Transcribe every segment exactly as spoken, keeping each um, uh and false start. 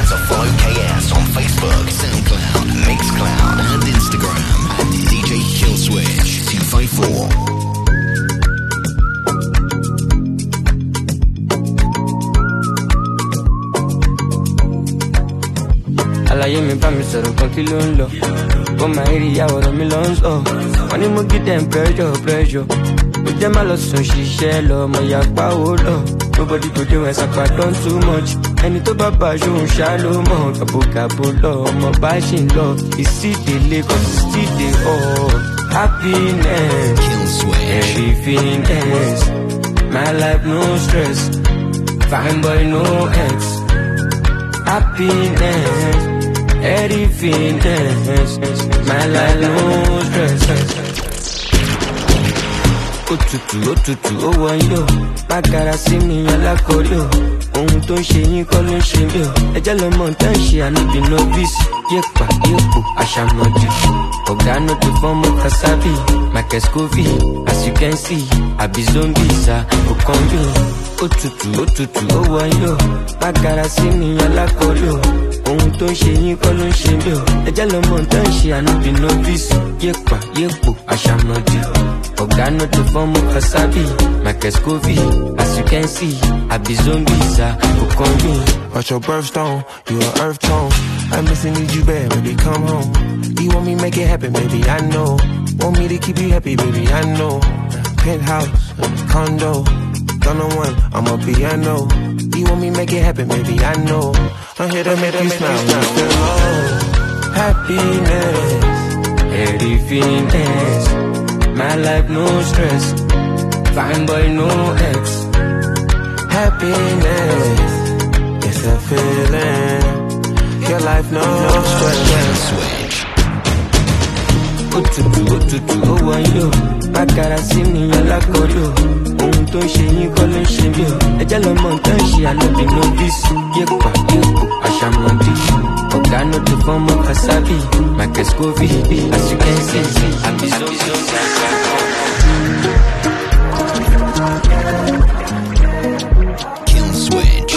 to follow K S on Facebook, SoundCloud, Mixcloud, and Instagram at D J Killswitch two five four. Àlàyé mi bá mi sọ̀rọ̀ kan kí ló ń lọ. Ó máa rí ìyàwó rẹ̀ mi lọ ń sọ. Wọ́n ní mo give them pressure pressure. Ó jẹ́ má lọ sùn ṣiṣẹ́ lọ, mo yà pa owó lọ. Nobody go dey when sapa don too much. Ẹni tó bá bá aṣóhun ṣá ló mọ̀. Gàbogàbo lọ, ọmọ bá ṣì ń lọ. Ìsídèlé kan sì sídè ọ̀. Happiness, everythingness. My life no stress. Fine boy no ex. Happiness, everythingness. My life no stress. Òtútù òtútù ó wọ̀nyí o, má gara sí mi alákọ̀ọ́rí o. Ohun tó ń ṣe yín kọ́ ló ń ṣe mí o. Ẹjẹ́ lọmọ tá ń ṣe àníbi novice. Yépa yépo àṣàmọ̀dì. Ọ̀gá no dey form of Kasabi. Michael Scovey, as you can see, àbí zombies à kò kàn mí. Òtútù òtútù ó wọ̀nyí o, má gara sí mi alákọ̀ọ́rí o. Ohun tó ń ṣe yín kọ́ ló ń ṣe mí o. Ẹjẹ́ lọmọ tá ń ṣe àníbi novice. Yépa yépo àṣàmọ̀dì. Ọ̀gá no dey form of Kasabi. Michael Scovey, as you can see, àbí zombies à kò kàn mí. Watch your birthstone, you an earth tone. I miss and need you bad, baby, come home. You want me make it happen, baby, I know. Want me to keep you happy, baby, I know. Penthouse, condo, don't know one, I'm a piano. You want me make it happen, baby, I know. I'm here to make you smile, now. Happiness, everythingness. My life no stress. Fine boy no ex. Happiness, it's a feeling. Your life no stress. Òtútù òtútù ó wọ̀nyí o, má gara sí mi alákọ̀ọ́rí o. Ohun tó ń ṣe yín kọ́ ló ń ṣe mí o. Ẹjẹ́ lọmọ tá ń ṣe ànábì novice. Yépa yépo àṣàmọ̀dì. Ọ̀gá no dey form of Kasabi. Michael Scovey, as you can see, àbí zombies. Killswitch.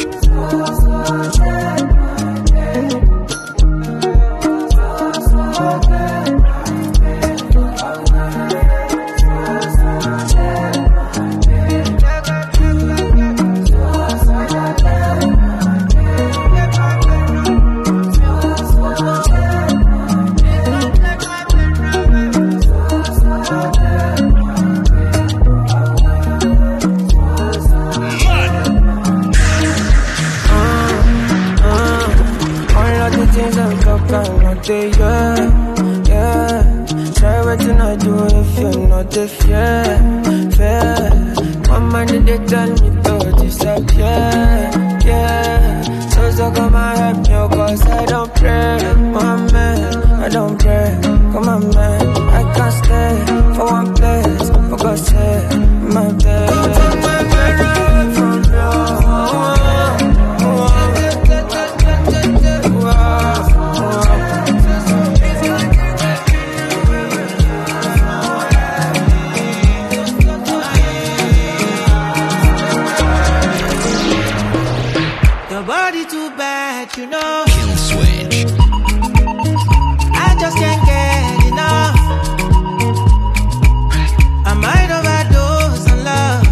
Yeah, yeah. Try what you not do if you're not the fair, fair. One man they tell me to disappear, yeah. So so come and help me, cause I don't pray, my man, I don't pray. Come on, man, I can't stay for one place, for God's sake, my bed. Don't take my mind from you. You know, Killswitch. I just can't get enough. I might overdose on love.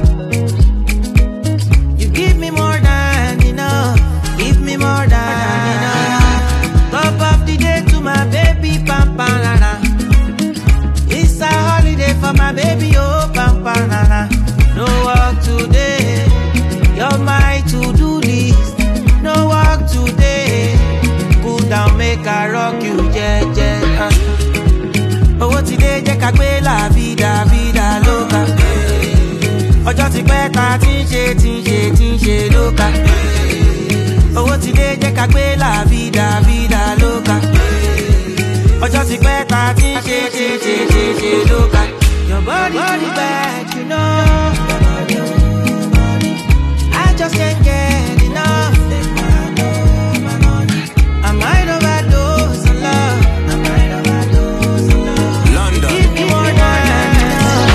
You give me more than enough. Give me more than enough. Top of the day to my baby, pam pam la la. It's a holiday for my baby, oh pam pam la la. No work today, you're my to-do list. No work today. Cool down, make I rock you, yeah, yeah. Uh. Owó ti dé jẹ́ ká gbé la vida, vida loca. Ọjọ́ ti pẹ́ ta ti ń ṣe, ti ń ṣe, ti ń ṣe loca. Owó ti dé jẹ́ ká gbé la vida, vida loca. Ọjọ́ ti pẹ́ ta ti ń ṣe, ṣe, ṣe, ṣe, ṣe loca. Your body, body bad, you know. I just can't get enough. I might overdose on love. I might overdose on love. London. Give me more than enough.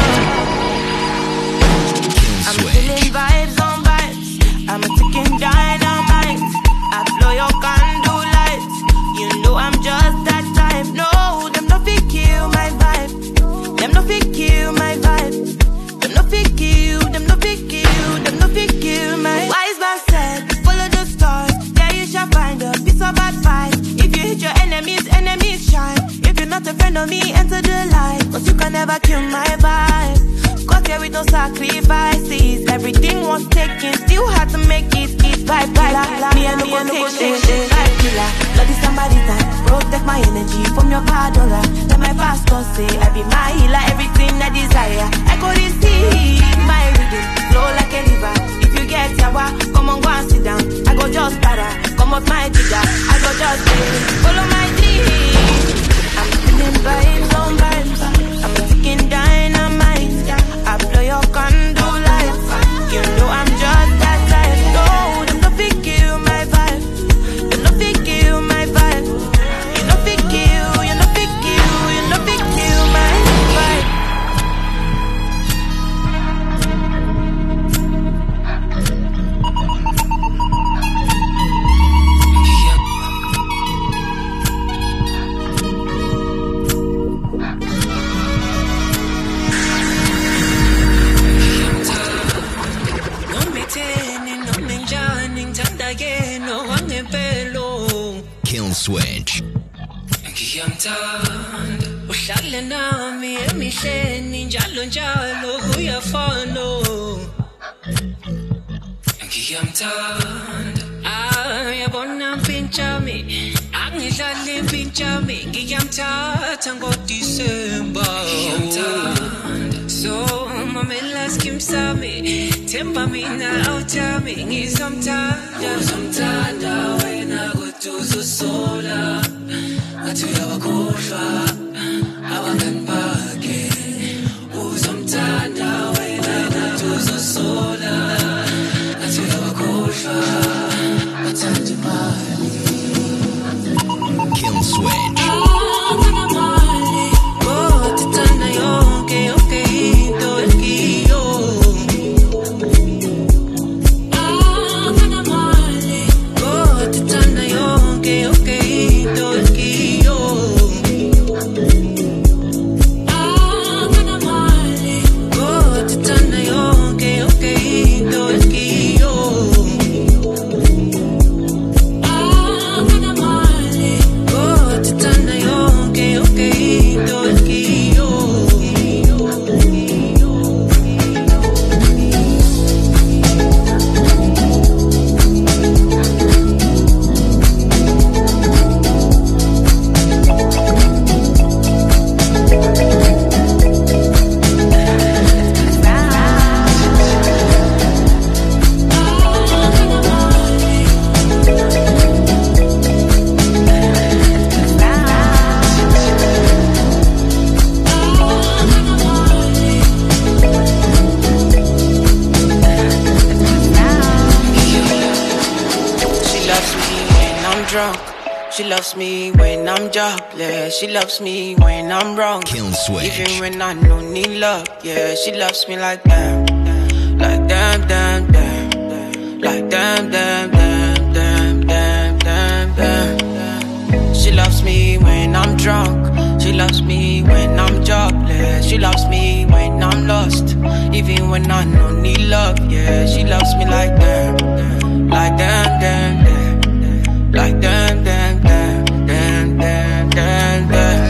I'm feeling vibes on vibes. I'm a ticking dynamite. I blow your candle lights. You know I'm just that type. No, them no fit kill my vibe. Them no fit kill my vibe. Them no fit kill, them no fit kill, them no fit kill my wise man said, follow the stars, there you shall find a piece of advice. If you hit your enemies, enemies shine. If you're not a friend of me, enter the light. Cause you can never kill my vibe. Got here with no sacrifices. Everything was taken, still had to make it. Eat vibe, vibe, me and me and no take shit. Vibe killer, love is somebody's time. Protect my energy from your padora. Let my pastor say, I be my healer, everything I desire. I go receive my rhythm, flow like a river. If you get sour, come on, go and sit down. I go just para, come up my jigger. I go just play, follow my dream. I'm feeling vibes on vibes. I'm ticking dynamite. I blow your candle lights. You know I'm just that type. No, them no fit kill my vibe. Them no fit kill my vibe. You no fit kill, you no fit kill, you no fit kill my vibe. Kill Switch. Uhlale nami emihleni njalo njalo kuyafana. Ngiyamthanda. Ayabona mpinchami. Angidlali mpinchami. Ngiyamthatha ngoDisemba. Ngiyamthanda. So mamela skim sami. Tempa mina awutami. Ngizomthanda. Ngizomthanda wena kuduzo sola. Ngathi uyabakhohlwa abangani bakhe. Uzomthanda wena kuduzo sola. Ngathi uyabakhohlwa bathanda imali. Kill Switch. Kodwa yonke yonke into ekiyo. Kodwa yonke yonke into ekiyo. Kodwa yonke yonke into ekiyo. She loves me when I'm jobless. She loves me when I'm wrong. Kill Switch. Even when I don't need love. Yeah, she loves me like damn. Like damn, damn, damn. Like damn, damn, damn, damn, damn, damn, damn. She loves me when I'm drunk. She loves me when I'm jobless. She loves me when I'm lost. Even when I don't need love. Yeah, she loves me like damn. Like damn, damn, damn. Like damn, damn, damn, damn, damn, damn, damn.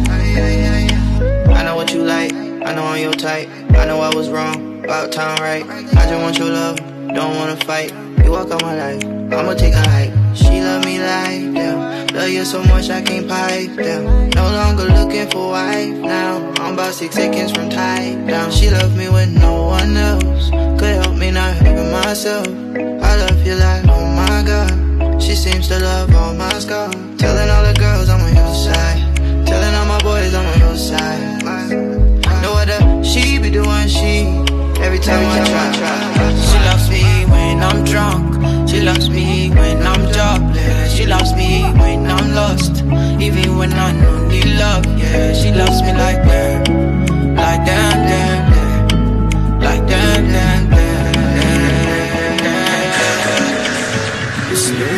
I know what you like, I know I'm your type. I know I was wrong, about time right. I just want your love, don't wanna fight. You walk on my life, I'ma take a hike. She love me like them, love you so much I can't pipe them. No longer looking for wife now, I'm about six seconds from tied down. She love me when no one else could help me, not even myself. I love you like, oh my God. She seems to love all my scars. Telling all the girls I'm on your side. Telling all my boys I'm on your side. Know what the she be doing, she. Every time I try, she loves me when I'm drunk. She loves me when I'm jobless. She loves me when I'm lost. Even when I don't need love, yeah. She loves me like that. Like damn, damn, damn. Like damn, damn, damn, damn, damn. Slowly I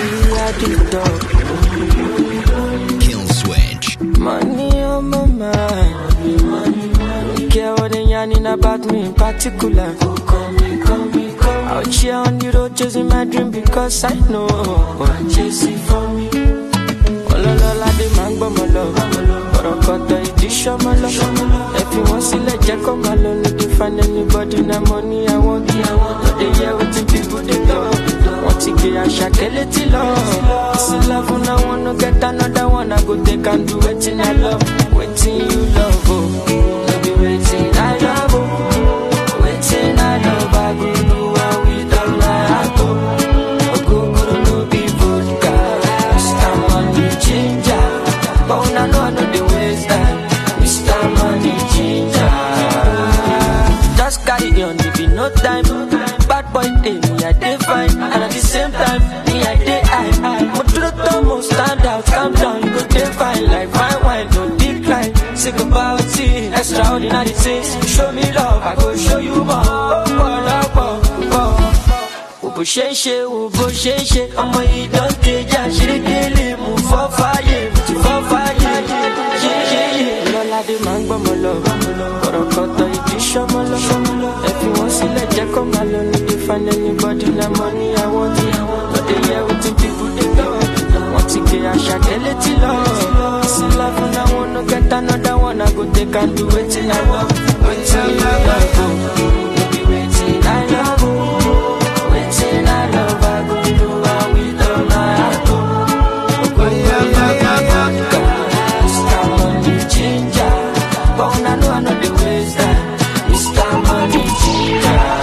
body talk. Kill switch. Money on my mind. Money, money, money. Don't care what they yarning about me in particular. Oh, call me, call me, call me. Out here on the road chasing my dream because I know what chasing for me. Oh la la la, the man go my love. But I got the edition my love. If you want to let Jack come alone, if you find anybody na money I want, I want. But they hear what the people they love. Want to get a shakeleti love. This is love and I want to get another one. I go take and do it in I love. Waiting you love, oh. Maybe waiting I love, oh. Waiting I love, I go do what we done my heart, oh. I go go no be vodka. Mister Money Ginger. But when I know I know the waste time. Mister Money Ginger. Just carry on, if you no time. Bad boy day, me I day fine. And at the same time, me I day high, high. But to the top, stand out, calm down. You go day fine, like fine wine, no decline. Sick about it, extraordinary things. Show me love, I go show you more. Oh, oh, oh, oh. Ubo sheshe, ubo sheshe. I'ma eat on stage, and she really move for fire, for fire. Yeah, yeah, yeah. Lola the man, but my love, but I got the edition, my love. If you want to let Jack come alone, if you find anybody na money I want, but they hear what the people they love. Want to get a shakeleti love. This is love and I want to get another one. I go take and do it in I love. Waiting I love, maybe waiting I love, waiting I love. I go do what we done my heart. Mister Money Ginger, but when I know I know the ways that Mister Money Ginger.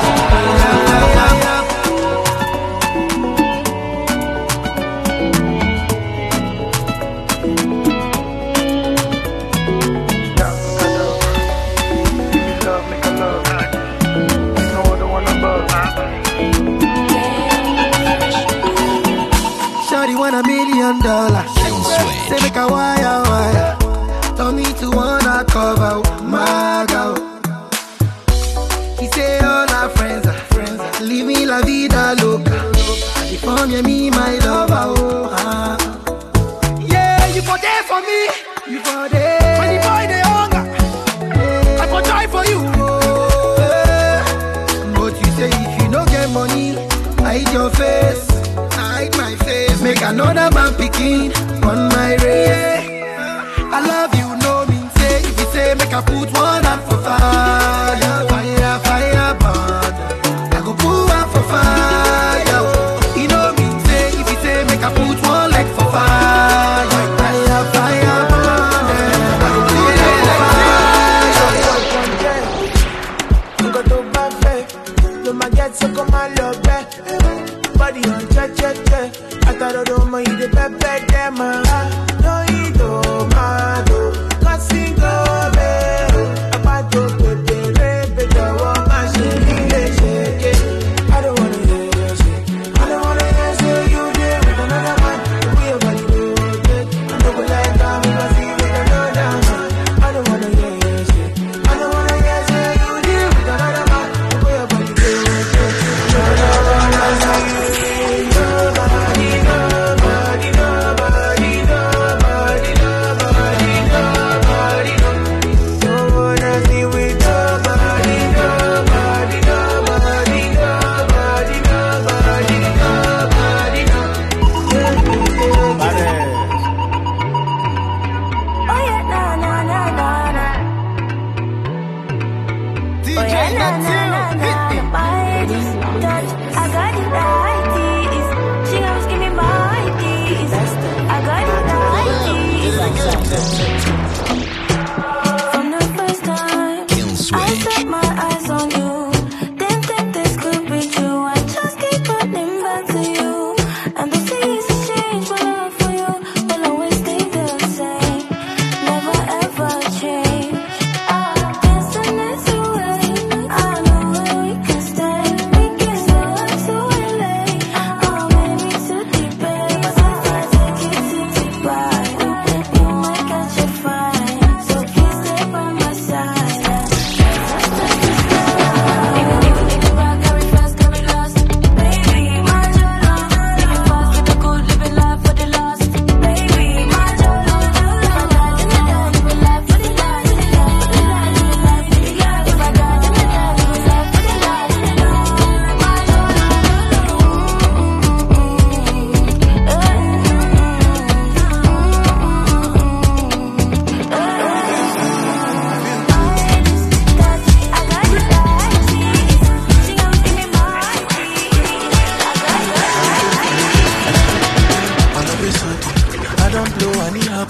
Want a million dollars. Say make a wire wire. Don't need to wanna cover my girl. He say all our friends are friends. Leave me la vida loca. And if I'm me my lover, oh ah. Yeah, you for there for me. You for there. When the boy they hunger, yeah. I for try for you. Oh, yeah. But you say if you don't get money, hide your face. Hide my face. Make another man picking on my race. I love you, no mean say. If you say make I put one up for fire, fire, fire, burn. I go put one for fire. You know mean say. If you say make I put one leg for fire, fire, fire, burn. I go put one for fire. You got to buy, no my get so come on love back. Body on check, check, check. I thought I don't mind the pepe, them. No, you don't matter. Cause you go there. About to put the rape, the walk, and she really shake it. I don't wanna hear you shake. I don't wanna hear you there with another man. We are going to do it. I don't like that because he with another man. I don't wanna hear you shake. I don't wanna hear you there with another man. We are going to do it. I don't wanna see you. Nobody, nobody, nobody, nobody, nobody.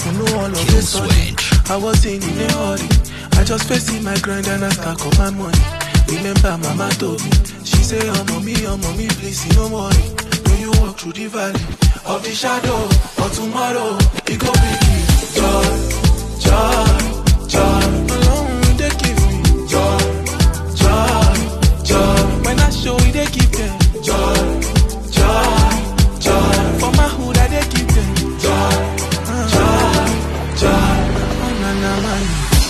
happen, no all of this sudden. I wasn't in a hurry. I just facing my grind and I stack up my money. Remember Mama told me, she say, oh mommy, oh mommy, please, no worry. Do you walk through the valley of the shadow of tomorrow? It go bring you joy, joy, joy. Alone they give me joy, joy, joy. When I show you, they give them joy, joy, joy. For my hood, I they give them joy, joy, joy. Oh na na man.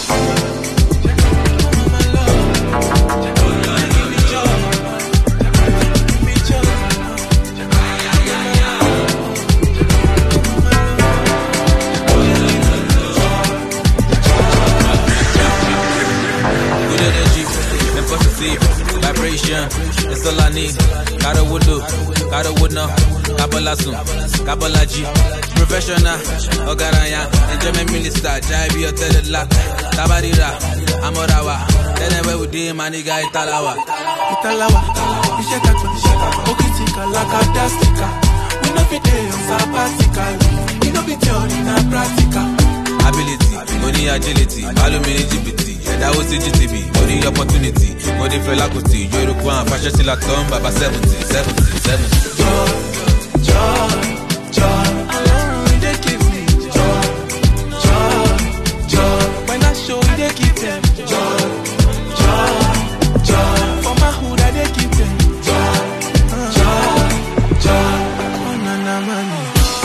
Vibration, it's all I need. Gotta would do, gotta would know. Kabbalah soon, Kabbalah G. Professional, Ogaraya, enjoyment minister, Jaibi or Telela, Tabarira, Amorawa. Then where we did my nigga Italawa. Italawa, Ishekaka, Okitika, Lakadastika. We know fit on sabbatical. We know fit on practical. Ability, money agility, alumini G P T. That was C G T V, money opportunity, money felakuti, Yoruba, fashion till I come, Baba seventy, seventy, seventy. Joy, joy, joy, alone they give me joy, joy, joy. When I show you, they give them joy, joy, joy. For my hood, I they give them joy, joy, joy. Oh na na money.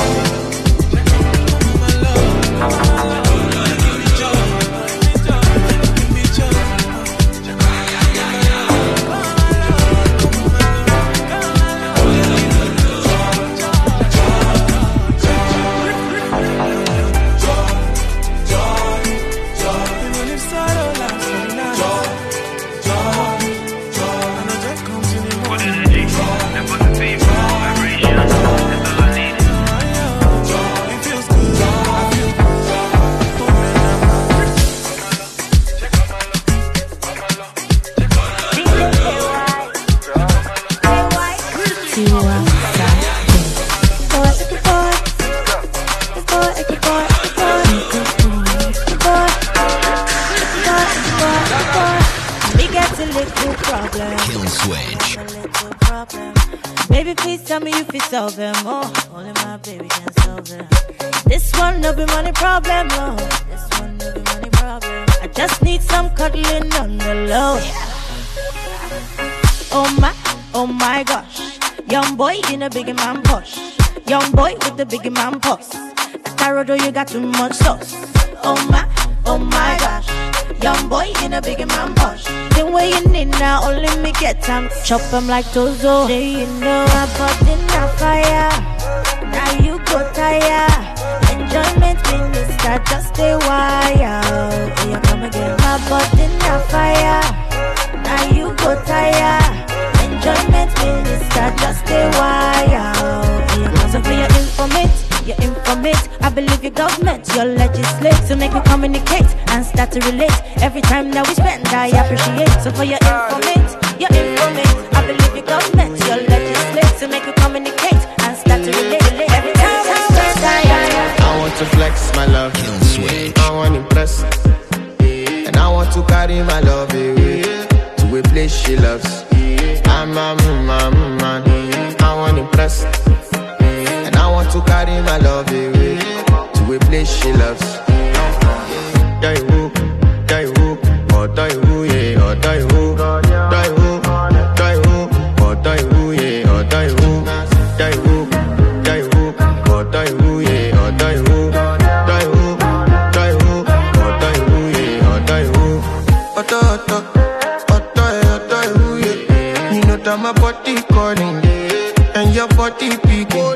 Tell me if you solve them, oh, only my baby can solve them. This one no be money problem, no. This one no be money problem. I just need some cuddling on the low. Oh my, oh my gosh. Young boy in a big man push. Young boy with the big man pulse. Tarodo, you got too much sauce. Oh my, oh my gosh. Young boy in a big man push. The way you need now, only me get time. Chop them like Tozo. Do you know I bought in the fire? Now you go tired. Enjoyment minister, just stay wild. Oh, you come again. I bought in the fire. Now you go tired. Enjoyment minister, just stay wild. Oh, you come so for your informate. You informate, I believe your government, your legislate. So make me communicate and start to relate. Every time that we spend, I appreciate. So for your informate, you informate, I believe your government, your legislate. So make me communicate and start to relate. Every time we spend, I I want to flex my love, I want to impress, and I want to carry my love away to a place she loves. I'm a man, man, I want to impress. I want to carry my love away to a place she loves. Die who, die who, or die who, yeah, or die who, die who, die who, or die who, yeah, or die who, die who, die who, or die who, yeah, or die who, die who, die who, or die who, yeah, or die who. Oto, oto, oto, oto, who, yeah. You know that my body calling, and your body picking.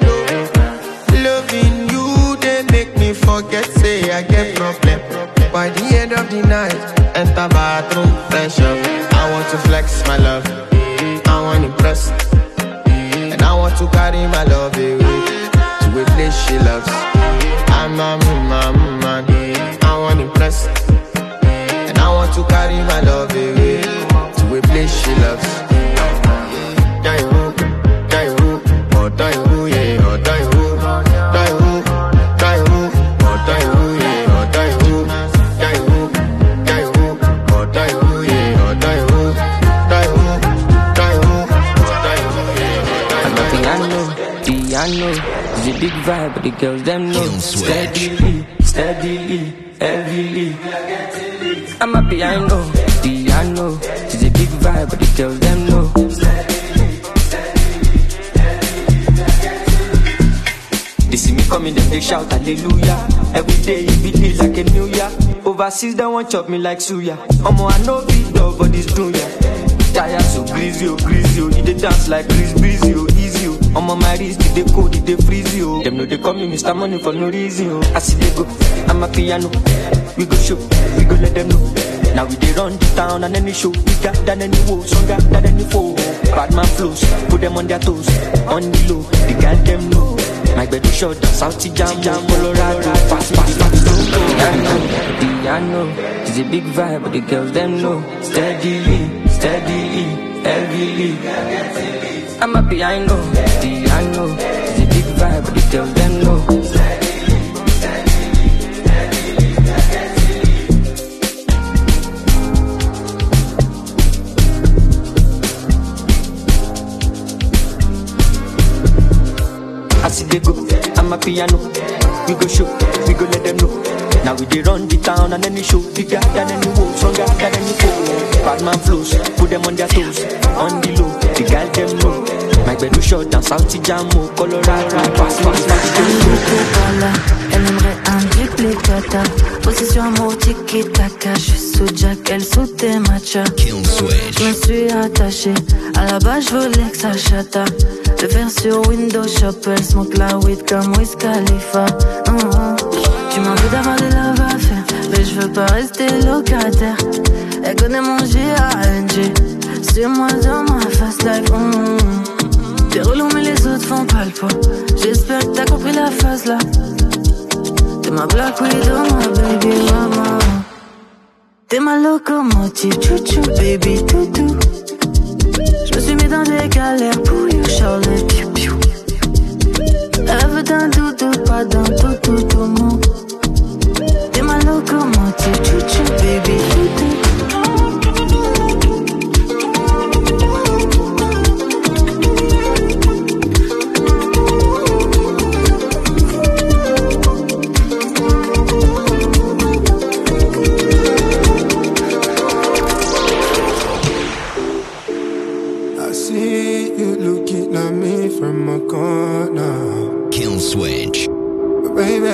Loving you, they make me forget, say I get problem. By the end of the night, enter bathroom, fresh up. I want to flex my love, I want to impress, and I want to carry my love away to a place she loves. I'm a man, man, I want to impress, and I want to carry my love away to a place she loves. Die who, die who, or die who, yeah, or die who. Die who, die who, or die who, piano is a big vibe, but the girls them know. Steadily, steadily, heavily. I'm a piano, piano is a big vibe, but the girls them know. They see me coming, then they shout hallelujah. Every day it be day like a new year. Overseas they want chop me like suya. Omo I know big dog, but this do ya. Tired so greasy, oh greasy, oh. They dance like Chris Breezy, oh easy, oh. I'm on my wrist, they cold, they freeze, oh. Them know they call me Mister Money for no reason, oh. I see they go, I'm a piano. We go show, we go let them know. Now we they run the town and any show bigger than any woe, stronger than any foe. Bad man flows, put them on their toes, on the low, the girl them know. My bed is short, South Jam, Jam, Colorado, fast, fast, fast, piano, piano is a big vibe, but the girls them know. Steadily, steadily, heavily. I'm a piano, piano is a big vibe, but the girls them know. I see they go, I'm a piano. We go show, we go let them know. Now we they run the town and any show bigger than any woe, stronger than any foe. Bad man flows, put them on their toes, on the low, the girl them know. My bed is short down South Jam, Colorado, pass, pass, pass. Elle aimerait un triplé tata. Possession amour tiki taka. Je suis sous Jack, elle sous tes matchas. Je me suis attaché. À la base je voulais que ça chata. Le faire sur Windows Shop. Elle smoke la weed comme Wiz Khalifa. mm-hmm. Tu m'en veux d'avoir des love à faire, mais je veux pas rester locataire. Elle connaît mon G A N G. C'est moi dans ma fast life. mm-hmm. T'es relou mais les autres font pas le poids. J'espère que t'as compris la phase là. T'es ma Black Widow, ma baby mama. T'es ma locomotive, chouchou, baby toutou. Je me suis mis dans des galères pour you, Charlotte, piou piou. Elle veut d'un doudou, pas d'un toutou, tout mon. T'es ma locomotive, chouchou, baby toutou. From a corner, Kill Switch, baby.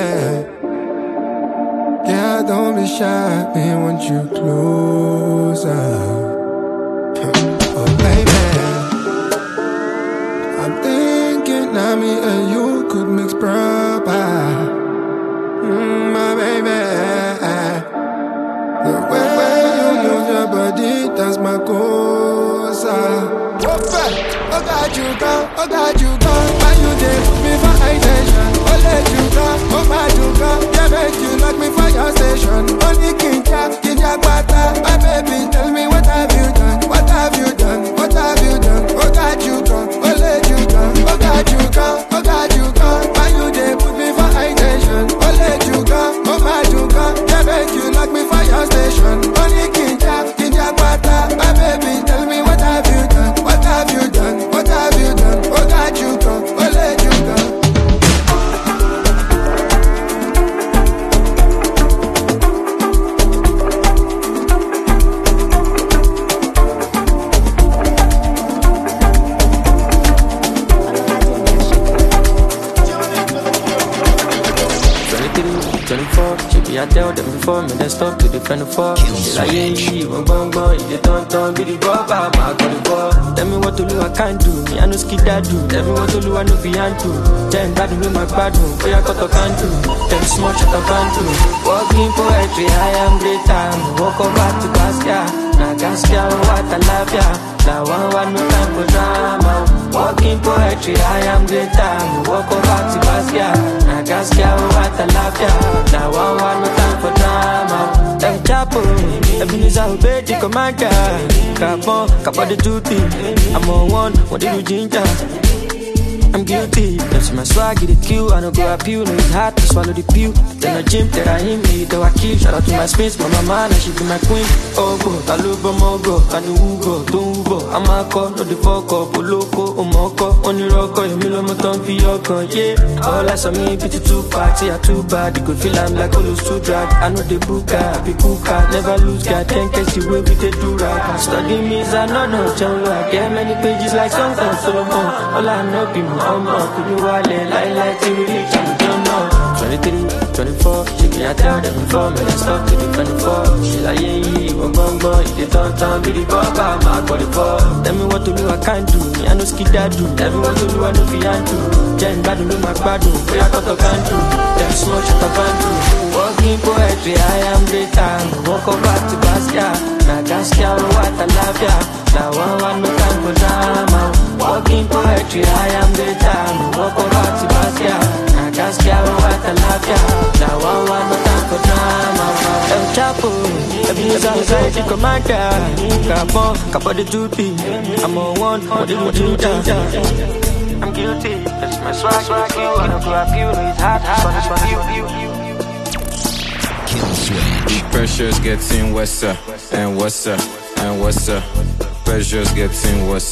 Yeah, don't be shy, me want you closer. Oh, baby, I'm thinking now me and you could mix proper. Mm, my baby, the way you move your body, that's my cosa. Oh God, you go, oh God, you go. Why you there? Put me for high tension. Oh, let you go, oh God, you go. Yeah, make you lock me for your station. Only King Jack, King Jack, Bata. My baby, tell me what have you done? What have you done? What have you done? Oh God, you go, oh let you go. Oh God, you go, oh God, you go. Why you there? Put me for high tension. Oh, let you go, oh God, you go. Yeah, make you lock me for your station. Only King Jack, King Jack, Bata. My baby, tell me what have you done? What have you done? What have you done? Oh God, you go, oh let you go. I tell them before me, they stop to defend the fall. Like, yeah, yeah, one bong bong, they don't turn, be the ball, I'm out of the ball. Tell me what to do, I can't do. Me, I know skid that do. Tell me what to do, I know beyond to. Ten bad with my bad room, for your cut can't do. Ten small shut up and do. Walking poetry, I am great time. Walk over to Gaskia. Now Gaskia, what I love ya. Now one, one, no time for drama. Walking poetry, I am great time. Walk over to Gaskia. Now Gaskia, what I love ya. Now one, one, no time for drama. Them chapo, Ebenezer obey the commander. Capon, Capon the two things. I'm on one, what did you ginger? I'm guilty. That's my swag, the Q. I don't go appeal, no it's hard to swallow the pill. Then I gym, then I hit me, though I kill. Shout out to my space, my mama, and she be my queen. Oh go, I love her more go, can you go, don't go. I'm a call, no the fuck up, loco, oh moko, only rock, you mill my tongue for your con, yeah. All I saw me, pity too party, I too bad. You could feel I'm like all those two drag. I know the book, I be cool, never lose, God, ten case you will be the do right. Study me, I know, no, John, I get many pages like songs and Solomon. All I know, be my own, could you wallet, like, like, to release, I don't know. twenty-three, twenty-four, she be a tell them before, man, I stop to the twenty-four. She like, yeah, yeah, one bum bum, if you don't turn, be the bump, I'm out for the four. Tell me what to do, I can't do, me, I know skid that do. Tell me what to do, I know fi and do. Jen bad, no my bad do, we are got to can do. Them small shut up and do. Walking poetry, I am greater. Walk over to Basquiat, now Gaskia, what I love ya. Now one, one, no time for drama. Walking poetry, I am greater. Walk over to Basquiat. Gaskia, what I love ya. Now one, one, no time for drama. El Chapo, abuse anxiety commander. Capon, capo the duty. I'm on one, what did you do? I'm guilty. That's my swag, swag, you. I don't go up you. It's hot, hot, hot, you, you, you. Kill switch. Pressure's getting worse and worse and worse. Pressure's getting worse.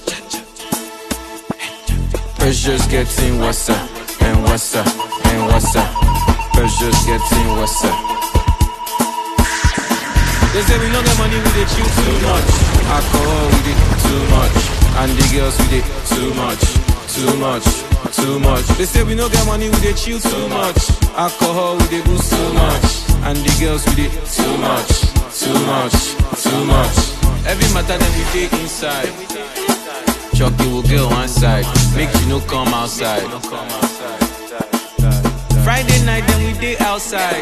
Pressure's getting worse and worse and worse. Pressure's getting worse. They say we don't get money, we dey chill too much. Alcohol, we dey too much. And the girls, we dey too much, too much, too much. They say we don't get money, we dey chill too much. Alcohol, we dey boost too much. And the girls, we dey too much, too much, too much. Every matter that we take inside. Chucky will get one side, make you no come outside. Friday night, then we day outside.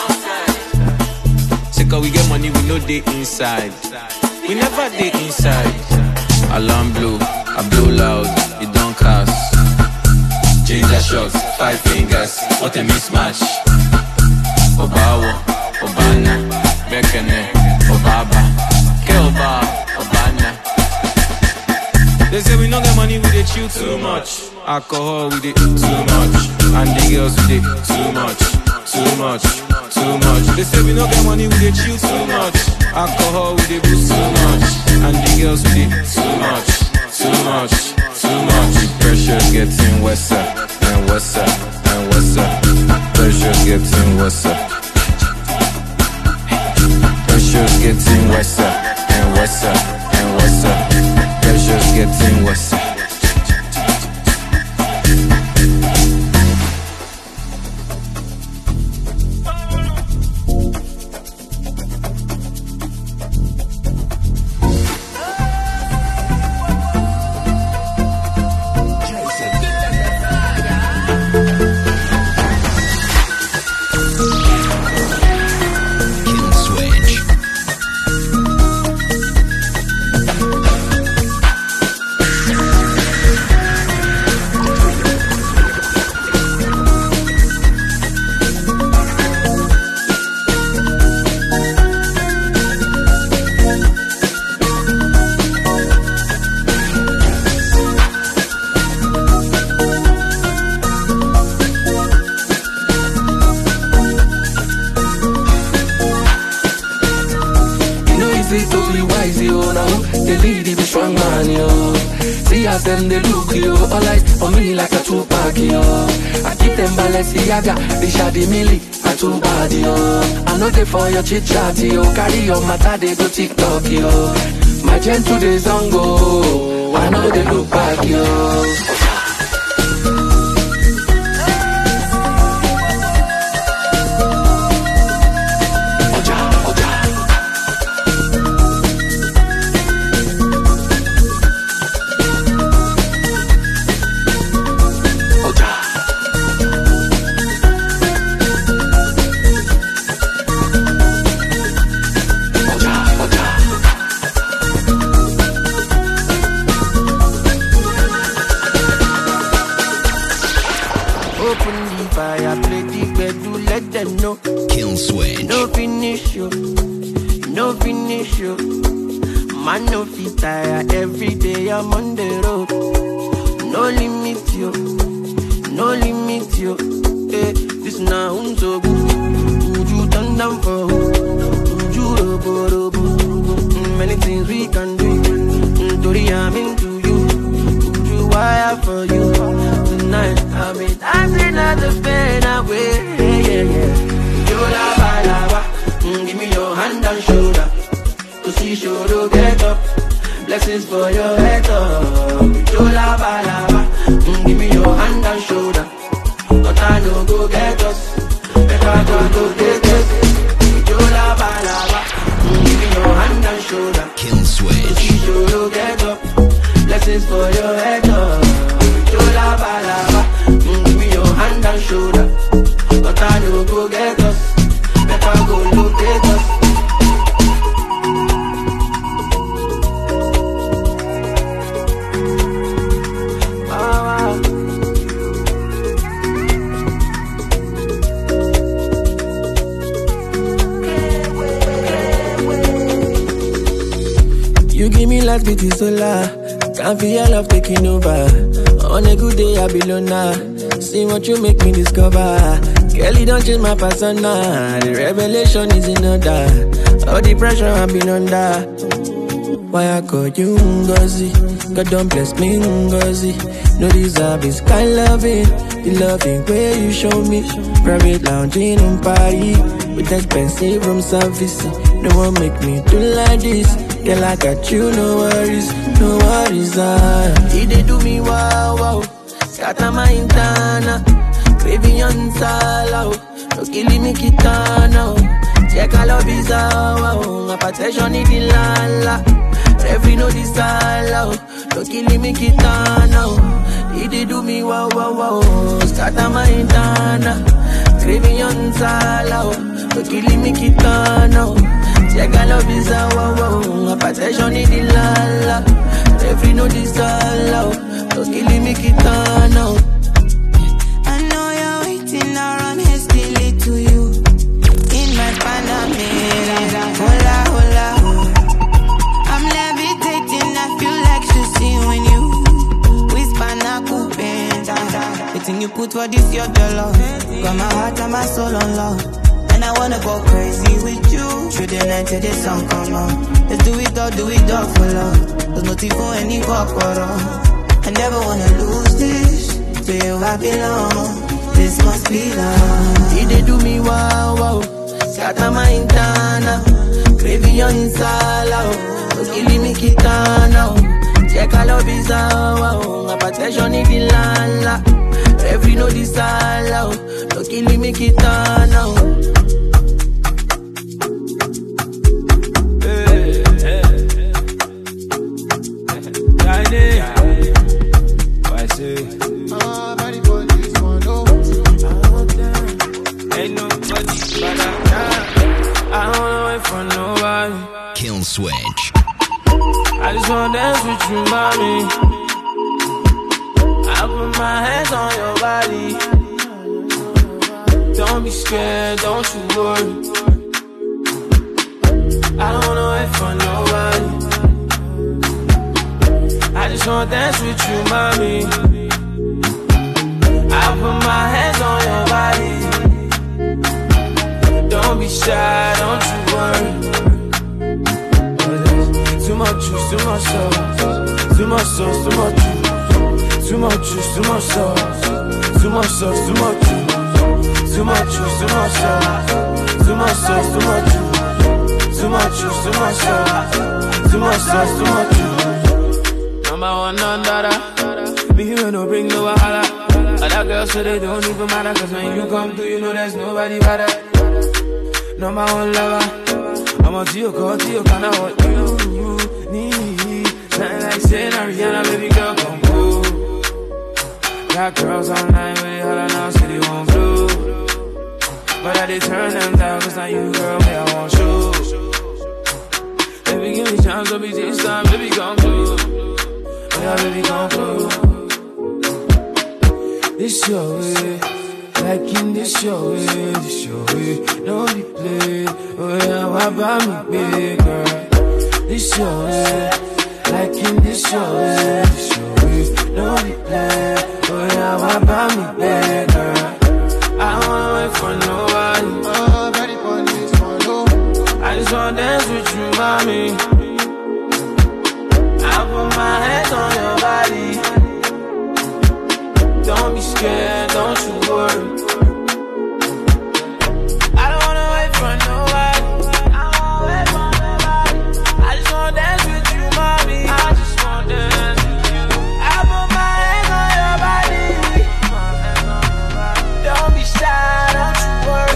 Say cause we get money, we no day inside. We never day inside. Alarm blow, I blow loud, it don't cast. Ginger shots, five fingers, what a mismatch. Obawo, Obana, Bekene, Obaba, Keoba, Obana. They say we don't get money, we dey chill too much. Alcohol, we dey too much. And the girls, we dey too much, too much, too much. They say we don't get money, we dey chill too much. Alcohol, we dey boost too much. And the girls, we dey too much, too much, too much. The pressure's getting worse and worse and worse. Pressure's getting worse. Pressure's getting worse and worse and worse. Pressure's getting worse. Them they look you, all eyes on me like a Tupac yo. I keep them Balenciaga, they shady milli, I too bad yo. I know they for your chit chat yo, carry your matter they go TikTok yo. My gentle days on go, I know they look back yo. Kill switch. No finish you, no finish you. Man no fit tire, every day I'm on the road. no limit yo, no limit yo. Eh, this now so good. Would you turn down for? Would you robo robo? Many things we can do. Tori, I'm into you. Would you wire for you tonight? I'll be dancing at the fade away. Yeah, yeah, yeah. You lava lava. Mm, give me your hand and shoulder. To see shoulder get up. Blessings for your head up. You lava lava. Mm, give me your hand and shoulder. But I know go get us. Better go go get us. You lava lava. Mm, give me your hand and shoulder. Kill switch. To see shoulder get up. Blessings for your head up. You lava lava. Mm, give me your hand and shoulder. But I know go get us. Better go look at us. You give me life, beauty, solar. Can't feel your love taking over. On a good day, I be loner. See what you make me discover. Girl, you don't change my persona. The revelation is in order. All the pressure I've been under. Why I call you Ngozi? God don't bless me Ngozi. No deserve is kind loving. The loving way you show me. Private lounging in Paris. With expensive room service. No one make me do like this. Girl, I got you, no worries, no worries, ah. He dey do me wow, wow. Scatter my intana. Craving on sala, no killing me kitana. Check all of his wow. My protection is the lala. Every no this sala, no killing me kitana. He dey do me wow, wow, wow. Scatter my intana. Craving on sala, no killing me kitana. Check all of this out, wow, wow. My protection is the lala. Every no this all out. Don't kill me, kitana. I know you're waiting around hastily to you. In my Panamera, hola, hola. I'm levitating, I feel like see when you whisper na kupenda. The thing you put for this your dollar. Got my heart and my soul on love. And I wanna go crazy with you. Through the night till the sun come on. Let's do it all, do it all for love. There's nothing for any corporo. I never wanna lose this. To you I belong. This must be love. He dey do me wow, wow. Scatter my intana. Craving on sala. Don't kill me kitana. Check all of his wow. My protection is the lala. Every no this all don't kill me kitana. Kill switch. I just wanna dance with you, mommy. I put my hands on your body. Don't be scared, don't you worry. I don't wanna wait for nobody. I just wanna dance with you, mommy. I put my hands on your body. Don't be shy, don't you worry. Too much juice, too much sauce. Too much sauce, too much juice. Too much juice, too much sauce. Too much sauce, too much juice. Too much juice, too much sauce. Too much sauce, too much juice. Too much juice, too much sauce. Too much sauce, too much juice. Number one under. Me here no bring no wahala. Other girls say they don't even matter. Cause when you come through, you know there's nobody better. Number one lover. I'm a Gio, call Gio, kinda what you need. Nothing like saying Ariana, baby girl, come through. Got girls online with it, holla now, say they won't blue. But I did turn them down, cause now you, girl, me, I want you. Baby, give me a chance, don't be this time, baby, come through. Oh yeah, baby, come through. This your way. Like in this your way, this your way, don't be played. Oh yeah, why buy me big girl? This your way, like in this your way, this your way, no replay. Oh yeah, what about me, baby, girl? I don't wanna wait for nobody. Oh, very police follow. I just wanna dance with you, mommy. I put my hands on your body. Don't be scared, don't you worry. I don't wanna wait for nobody. I don't wanna wait for nobody. I just wanna dance with you, mommy. I just wanna dance with you. I put my hands on your body. Don't be shy, don't you worry.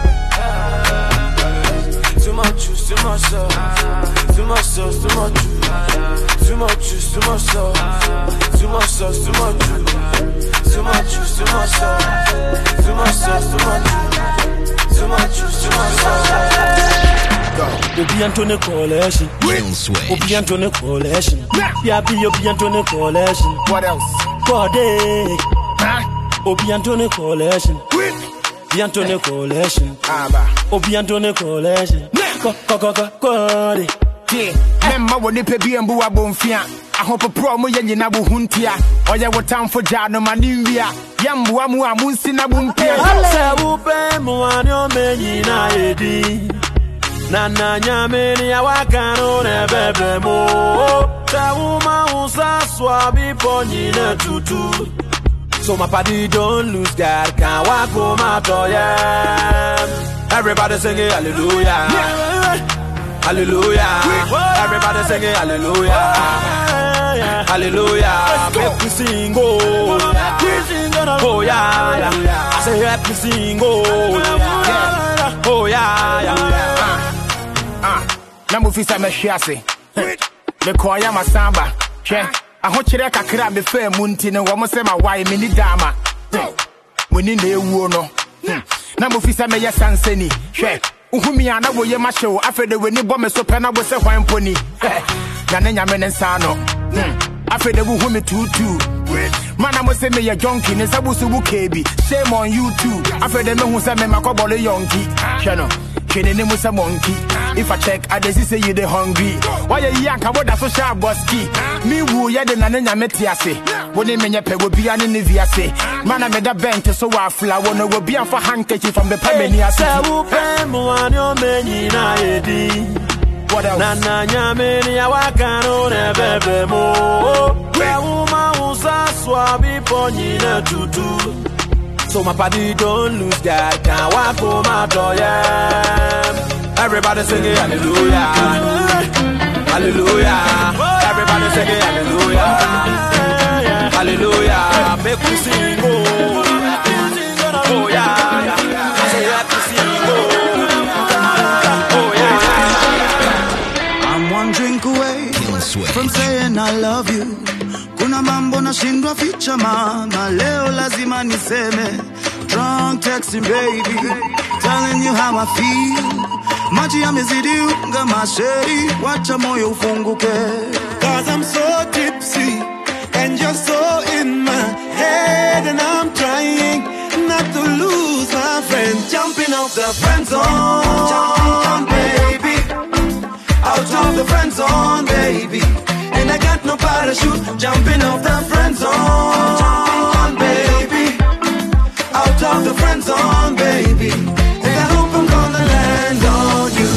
Too much juice, too much sauce. Too much sauce, too much juice. Too much juice, too much sauce. Too much sauce, too much juice. Too much juice, too much sauce. Too much sauce, too much juice. Too much juice, too much sauce. Obi Antone Coalition. Obi Antone Coalition. Yeah, be Obi Antone Coalition. What else? Corday. Obi Antone Coalition. Obi Antone Coalition. Obi Antone Coalition. Go go go go Corday. Yeah, remember when they pay B and Bua Bonfia. I hope a promo Yaninabu Huntia. Or you were time for Jano Manivia. Yambu Mua Musina Bumpia. Upe Muano Menina Edi. Nana Yamini Awakano Nebebe Mo. Tawuma Usa Swabi Ponina Tutu. So my party don't lose God. Can't walk home out of ya. Everybody singing hallelujah. Hallelujah. Everybody singing hallelujah. Hallelujah. Make me sing, oh. Oh, yeah, yeah. I say, let me sing, oh. Yeah. Oh, yeah, yeah. Ah, Namufisa Meshiasi. The Koya Masamba. Che, I hope you like a crab before Muntin and one say my wife, Mini Dama. We need the Wono. Namufisa Meya Sanseni. Che. Uhumi ana wo ye ma show afede we ni bombe so pena wo se hwan poni na na nyame ne nsa no afede wo humi tutu mana mo se me ye jonki ne sabusu bu kebi shame on you too afede me hu se me makobole yonki hwe Kene ne musa monkey. If I check, I just say you the hungry. Why you yank about the social boski? Me woo ya de nana metiase. When they menya pe will be an inviase. Man, I made a bench so I flower no will be for handkerchief from the Pamania. What else? Nana nyameni ya wakano nebebe mo. Kwa uma usa swabi ponyine tutu. So my party don't lose God, can't walk home out of ya. Everybody singing hallelujah, hallelujah. Everybody singing hallelujah, hallelujah. Make me sing, oh, oh yeah, I say let me sing, oh, oh yeah. I'm one drink away from saying I love you. Kuna mambo na shindwa ficha mama, leo lazima niseme. Drunk texting baby, telling you how I feel. Maji yamezidi unga masheri, wacha moyo ufunguke. Cause I'm so tipsy, and you're so in my head. And I'm trying not to lose my friend. Jumping off the friend zone, baby. Out of the friend zone, baby. And I got no parachute, jumping off the friend zone, baby. Out of the friend zone, baby. And I hope I'm gonna land on you.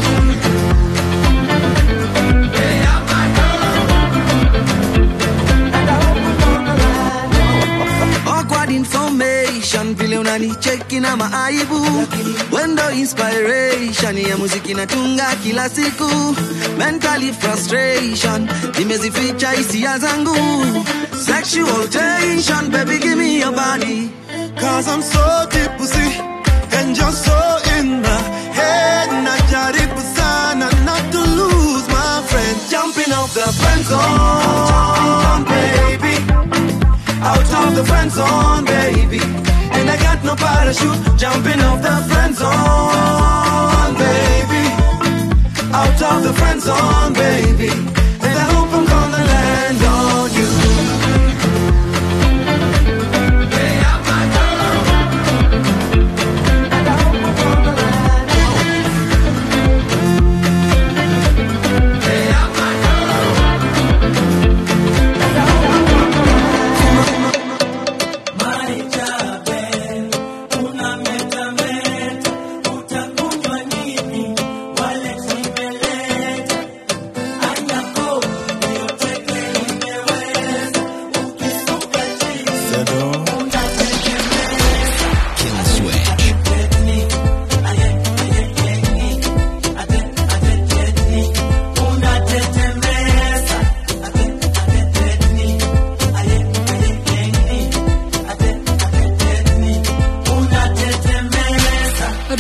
Hey, I'm my girl. And I hope I'm gonna land on you. Awkward information, vile unani checking na maaibu. Wendo inspiration, ya muziki natunga kila siku. Mentally frustration, nimezificha hisia zangu. Sexual tension, baby give me your body. Cause I'm so tipsy, and you're so in my head. Najaribu sana not to lose my friend. Jumping off the friend zone, baby. Out of the friend zone, baby. And I got no parachute, jumping off the friend zone, baby. Out of the friend zone, baby. And I hope I'm gonna land on you. Hey, I'm my girl. And I hope I'm gonna land on you. Hey, I'm my girl. And I hope I'm gonna land on you.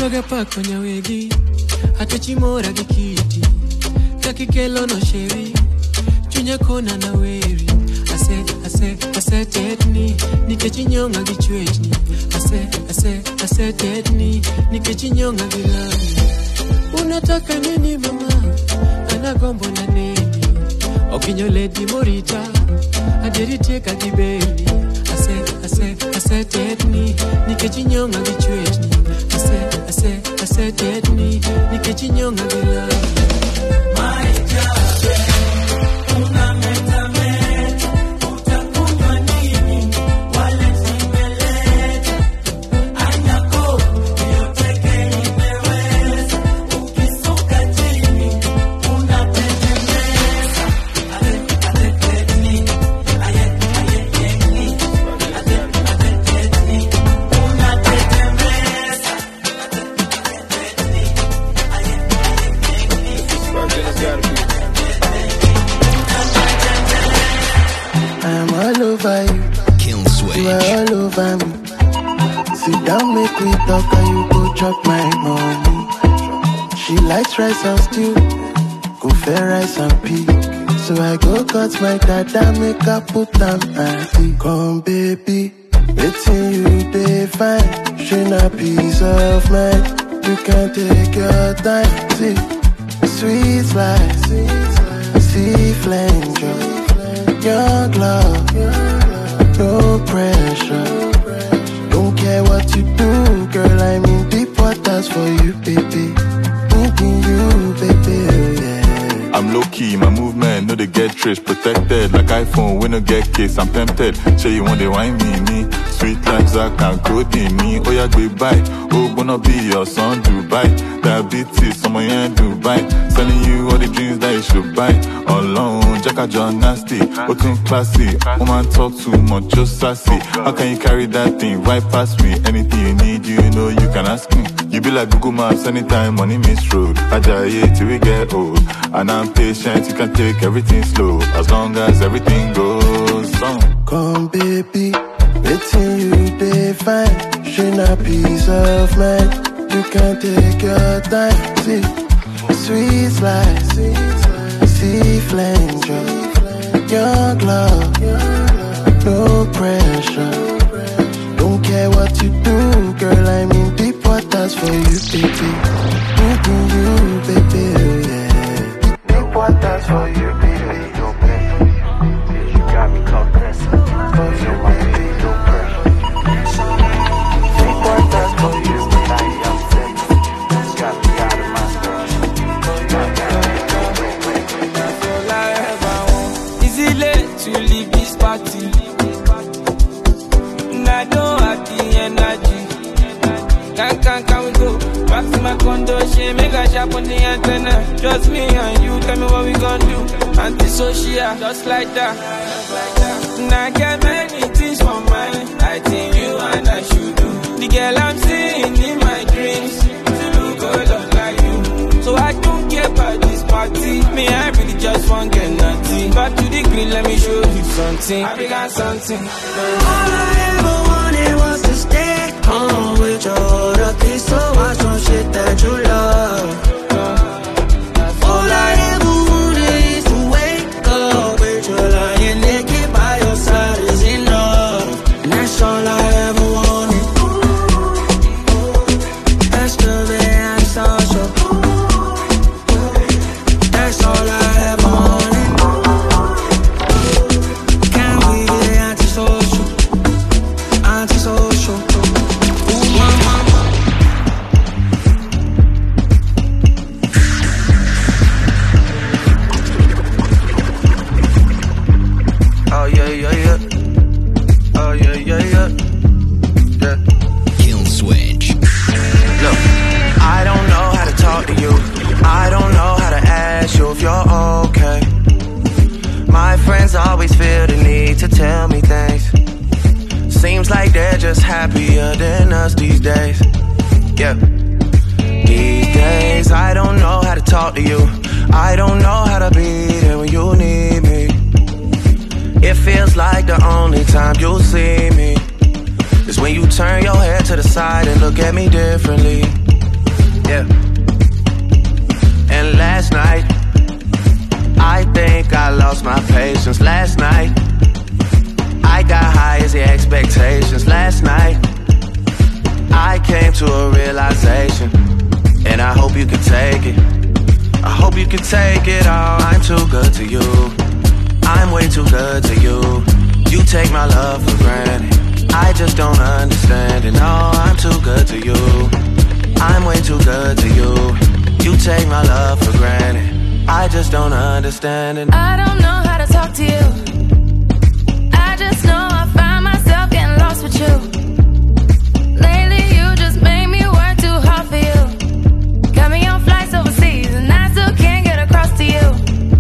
Yoga pak kwenye wegi Atachimora gikiti Kakikelo no sheri Chunya kona na weri Ase, ase, ase tetni Nikechinyonga gichwechni Ase, ase, ase tetni Nikechinyonga gilani Unataka nini mama Anagombo na nini Okinyo lady morita Aderiteka gibeli Ase, ase, ase tetni Nikechinyonga gichwechni Ase, ase, ase tetni Nikechinyonga gilani My jabe Una meta meta Utakunywa nini Wale zimeleta Anyako Yoteke imeweza Ukisuka chini Unatetemesa Ate, ate, tetni Aye, aye, yekni Ate, ate, tetni Unatetemesa Ate, ate, tetni Aye, aye, yekni I'm all over you. Kill switch. You are all over me. Sit down, make me talk, and you go chop my money. She likes rice and stew, go fair rice and pea. So I go cut my dada, make her put down and tea. Come baby, waiting you day fine. She not peace of mind. You can take your time, see. Sweet life, see flame joy. Young love, no pressure. Don't care what you do, girl. I'm in deep waters for you, baby. Needing you, baby, yeah. I'm low key, my movement, no they get trace, protected like iPhone, we no get case. I'm tempted, say you want to wine me, me. Sweet like Zach and code in me. Oh yeah, goodbye. Oh, gonna be your son, Dubai. Diabetes, someone in Dubai. Selling you all the dreams that you should buy. Alone, Jacka John nasty. Oh, too classy. Woman talk too much, just sassy. How can you carry that thing right past me? Anything you need, you know you can ask me. You be like Google Maps anytime money miss road. Ajayi till we get old. And I'm patient, you can take everything slow. As long as everything goes on. Come baby, waiting you day fine. She not peace of mind. You can take your time, see. Sweet life, see flame joy. Young love, no pressure. Don't care what you do, girl. I'm in deep waters for you, baby. Needing you, baby, yeah. Deep waters for you, baby. You got me compressing. For you, baby, no pressure. Deep waters for you, baby. I'm sick. Got me out of my That's all I ever want. Is it late to leave this party? And I don't have the energy. Can, can, can we go back to my condo? She make a shop on the antenna. Just me and you, tell me what we gon' do. Antisocial, just like that. And I get many things for mine. I think you and I should do. The girl I'm seeing in my dreams, to look good like you. So I don't care about this party. Me, I really just want get nothing. Back to the green, let me show you something. I got something. All I ever wanted was to stay home with your other kids. So watch some shit that you love. All I ever wanted is to wake up with your lying naked by your side is enough. And that's all I ever wanted. That's the way I'm social. That's all I ever wanted. Can we get antisocial? Antisocial. Ooh, my mama. Oh yeah, yeah, yeah. Oh yeah, yeah, yeah. Yeah. Kill switch. Look, I don't know how to talk to you. I don't know how to ask you if you're okay. My friends always feel the need to tell me things. Seems like they're just happier than us these days. Yeah. These days, I don't know how to talk to you. I don't know how to be there when you need me. It feels like the only time you'll see me is when you turn your head to the side and look at me differently. yeah. And last night, I think I lost my patience. Last night, I got high as the expectations. Last night, I came to a realization, and I hope you can take it. I hope you can take it all. I'm too good to you. I'm way too good to you. You take my love for granted. I just don't understand it. No, I'm too good to you. I'm way too good to you. You take my love for granted. I just don't understand it. I don't know how to talk to you. I just know I find myself getting lost with you. Lately you just made me work too hard for you. Got me on flights overseas and I still can't get across to you.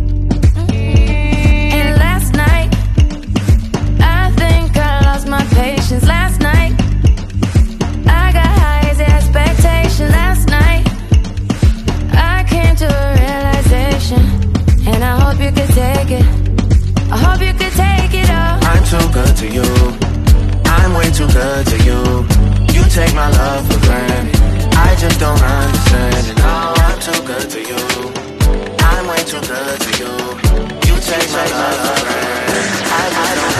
And last night, I think I lost my patience. Last night, I got high as expectation. Last night, I came to a realization, and I hope you could take it. I hope you could take it all. I'm too good to you. I'm way too good to you. You take my love for granted. I just don't understand it. No, I'm too good to you. I'm way too good to you. You take my love for granted. I just don't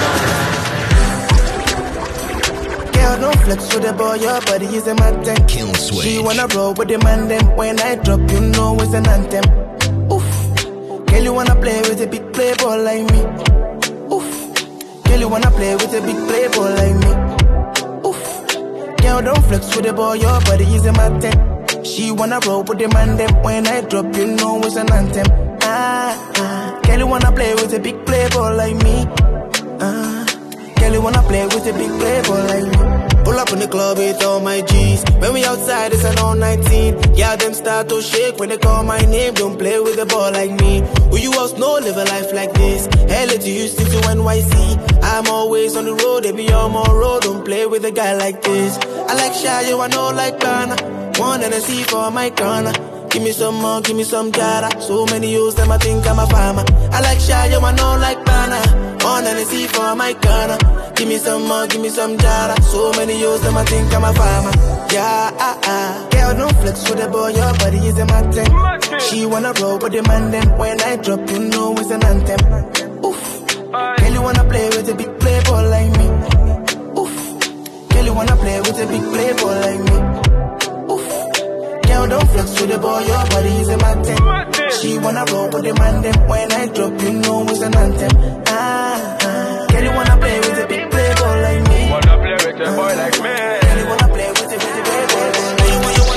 understand. Girl, don't flex with the boy, your body is a matter. Kill switch. She wanna roll with the man, then when I drop, you know it's an anthem. Oof. Girl, you wanna play with a big playboy like me. Oof. Girl, you wanna play with a big playboy like me. Oof. Girl, don't flex with the boy, your body is a matter. She wanna roll with the man, then when I drop, you know it's an anthem. Ah, ah. Girl, you wanna play with a big playboy like me. Ah. Girl, you wanna play with a big playboy like me. Pull up in the club with all my G's. When we outside, it's an all nineteen. Yeah, them start to shake when they call my name. Don't play with a ball like me. Who you else know live a life like this? L A to Houston to N Y C. I'm always on the road, they be on my road. Don't play with a guy like this. I like shy, you I know like Ghana. One and a C for my corner. Give me some more, give me some jara. So many use them, I think I'm a farmer. I like shy, you I know like Ghana. One and a C for my corner. Give me some more, give me some jara. So many use them, I think I'm a farmer. Yeah, ah, ah. Girl, don't flex with the boy, your body is a matter. She wanna roll with the man, then when I drop, you know it's an anthem. Oof. Girl, you wanna play with a big playboy like me. Oof. Girl, you wanna play with a big playboy like me. Oof. Girl, don't flex with the boy, your body is a matter. She wanna roll with the man, then when I drop, you know it's an anthem. Ah, ah. Girl, you wanna play with a big playboy like me. Wanna play with a boy like me. Girl, you wanna play with a big playboy like me.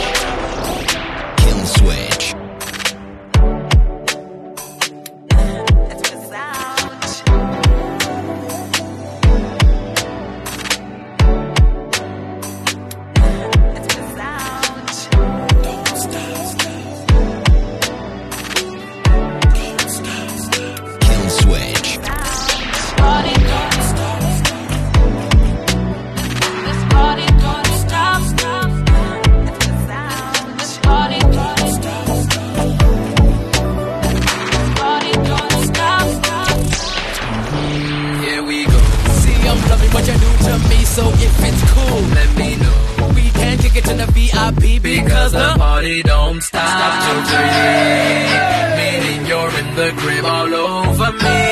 Kill switch. So if it's cool, let me know. We can kick it to the V I P because the party don't stop till three. Meaning you're in the crib all over me.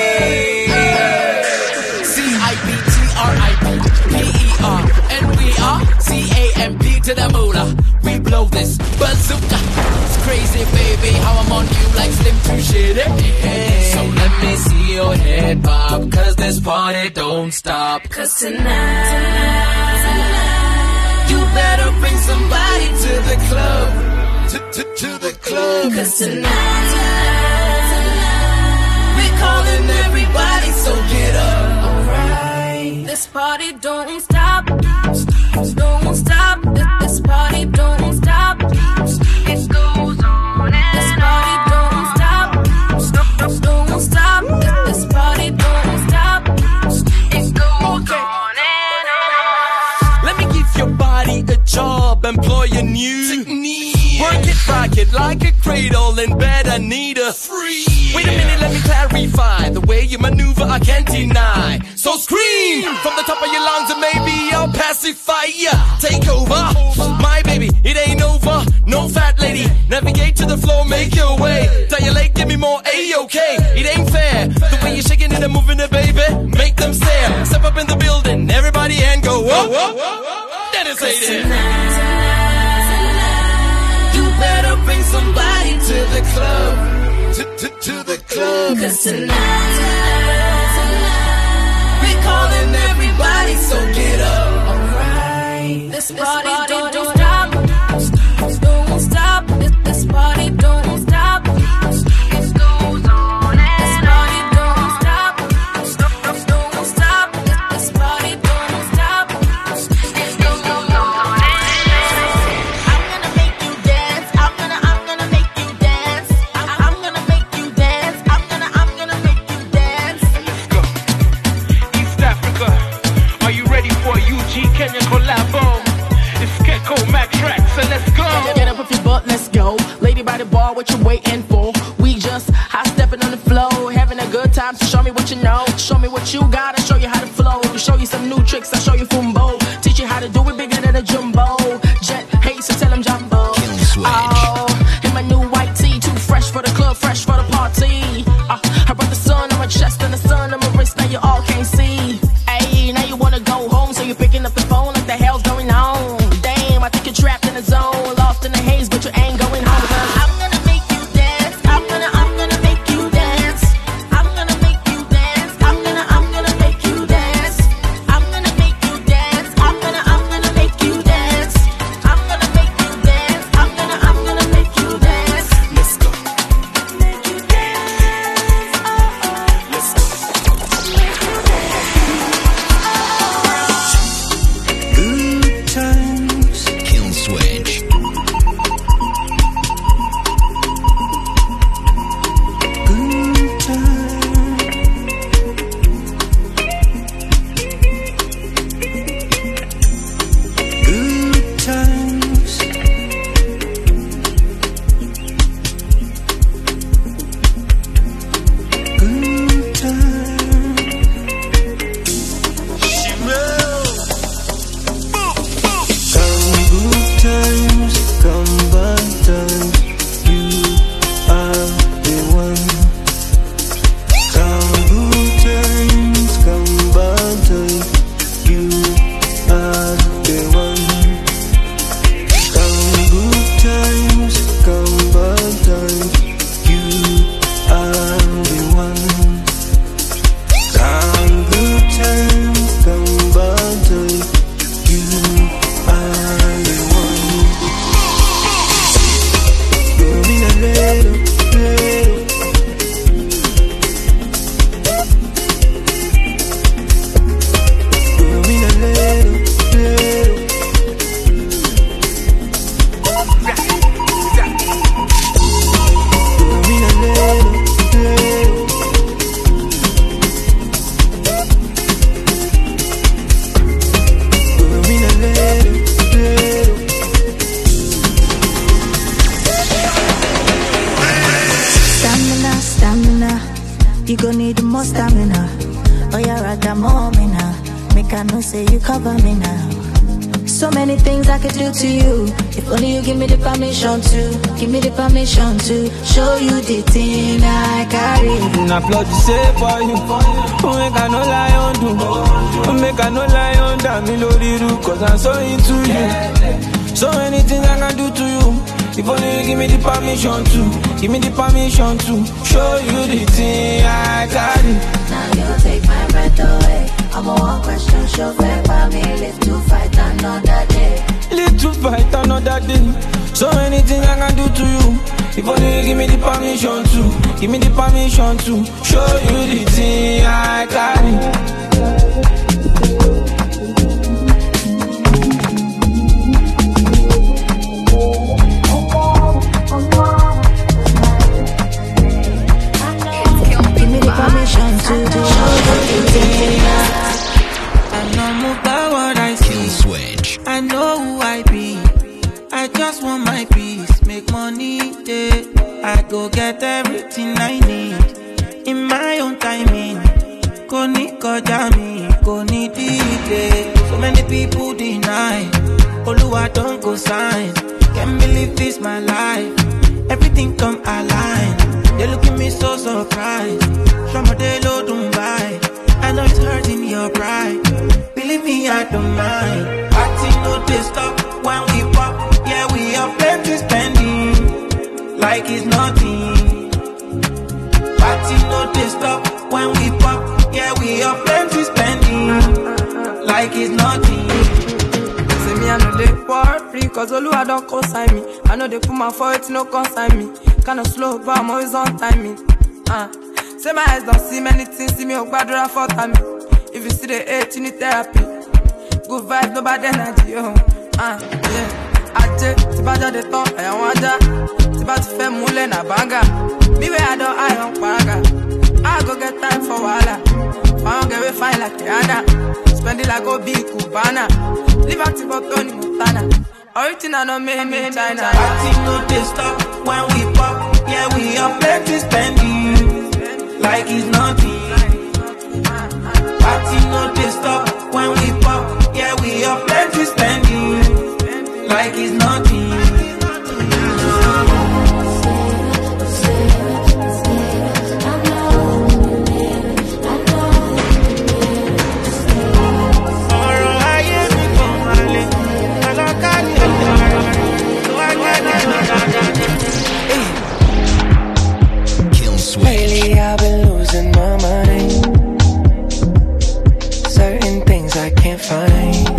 C I B T R I P P E R and we are C A M P to the moolah. We blow this bazooka. It's crazy, baby, how I'm on you like Slim to shit. So let me see your head bob, cause this party don't stop. Cause tonight, tonight you better bring somebody to the club. To, to, to the club. Cause tonight, tonight, tonight we're calling everybody, so get up. Alright. This party don't stop. Don't stop. This party don't stop. It goes on and this party don't stop. Don't stop. This party don't stop. It goes on and on. Let me give your body a job, employ a new technique. Work it, rock it like a cradle in bed. I need a free. Wait a minute, let me clarify. The way you maneuver, I can't deny. So scream from the top of your lungs and maybe I'll pacify ya. Take over, my baby, it ain't over. No fat lady the floor, make your way. Dilate, give me more A-OK. It ain't fair, the way you're shaking it and moving it, baby. Make them stare. Step up in the building, everybody and go whoa, whoa, whoa. Then it's eight in. You better bring somebody to the club. To, to, to the club. Cause tonight, we're calling everybody, so get up. Alright. This party don't, don't stop. Don't stop. This, this party don't stop. It goes on and this party don't stop. Don't stop. This party don't stop. It goes on and I'm gonna make you dance. I'm gonna, I'm gonna make you dance. I'm, I'm gonna make you dance. I'm gonna, I'm gonna make you dance. Let's go. East Africa, are you ready for a U G Kenya collabo? It's Keko Mac Track, so let's go. Get up with your butt, let's go. Lady by the bar, what you waiting for? We just hot stepping on the floor, having a good time. So show me what you know, show me what you got. I show you how to flow, show you some new tricks. I show you Fumbo, teach you how to do it bigger than a jumbo. Jet hey, so tell him Jumbo. Oh, in my new white tee, too fresh for the club, fresh for the party. Uh, I brought the sun on my chest and the sun on my wrist. Now you all can't see. Hey, now you wanna go home, so you're picking up the phone like the hell's going on. Damn, I think you're trapped in the zone, lost in the haze, but you ain't going home. Cause I'm gonna make you dance. I'm gonna, I'm gonna make you dance. I'm gonna make you dance. I'm gonna, I'm gonna make you dance. I'm gonna make you dance. I'm gonna, I'm gonna make you dance. I'm gonna make you dance. I'm gonna, I'm gonna make you dance. Let's go. Make you dance. Oh, oh. Let's go. Make you dance. Good times. Kill switch. Good times. Good times. Good times. Come good times, come bad times. You are the one. Come good times, come bad times. You are the one. Come good times, come bad times. You are the one. Come good times, come bad times. You are the one. Going a little, little. Going a little, little. Going a little, little. Going a little, little. Stamina, stamina, you gon' need more stamina. Oh yeah, rather more me now. Make I know say you cover me now. So many things I could do to you. If only you give me the permission to, give me the permission to show you the thing I carry. Na plot say for you, make I no lie on do, make I no lie on that me lori ru, cause I'm so into you. So many things I can do to you. If only you give me the permission to, give me the permission to show you the thing I carry. Now you take my breath away. I'm a one question show fair for me. Live to fight another day. Live to fight another day. So many things I can do to you. If only you give me the permission to, give me the permission to show you the thing I carry. Give me the permission to do show you the thing I'm not moved by what I see. Kill switch. I know who I be. I just want my peace, make money day. I go get everything I need in my own timing. Koni koja mi, koni delay. So many people deny. Oluwa don't go sign. Can't believe this my life. Everything think I'm aligned. They look at me so surprised. From a day low Dubai. I know it's hurting your pride. Believe me, I don't mind. Party no they stop when we pop. Yeah, we are plenty spending like it's nothing. Party no they stop when we pop. Yeah, we are plenty spending like it's nothing. Say me I know they war free cause Oluwa don't consign me. I know they put my foot no consign me. Kinda slow but I'm always on timing. Uh. Say my eyes don't see many things, see me oh bad for time. If you see the hate, you need therapy. Good vibe, no bad energy, oh. Ah, yeah. Aje, ti baja de ton, I want waja. Ti ba ti fe mule na banga. Me where I don't, I don't paraga. I go get time for wala. I don't get we fine like Rihanna. Spend it like go big Cubana. Live at about Tony Montana. Original no me me in China. Party no they stop when we pop. Yeah, we are plenty spending like it's nothing. Party no they stop when we pop. Yeah, we are plenty spending like it's nothing. Lately I've been losing my mind. Certain things I can't find.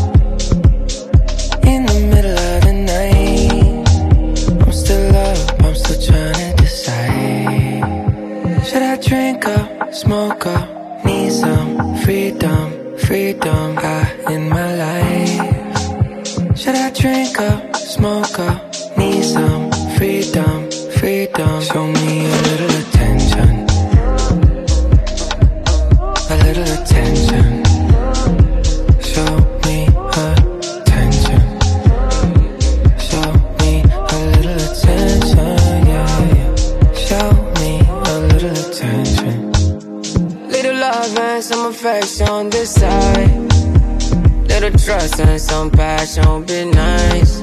In the middle of the night, I'm still up, I'm still trying to decide. Should I drink up, smoke up, need some freedom, freedom I in my life. Should I drink up, smoke up, need some freedom, freedom. Show me a little attention, a little attention. Show me attention, show me a little attention, yeah, yeah. Show me a little attention. Little love and some affection on this side. Little trust and some passion, be nice.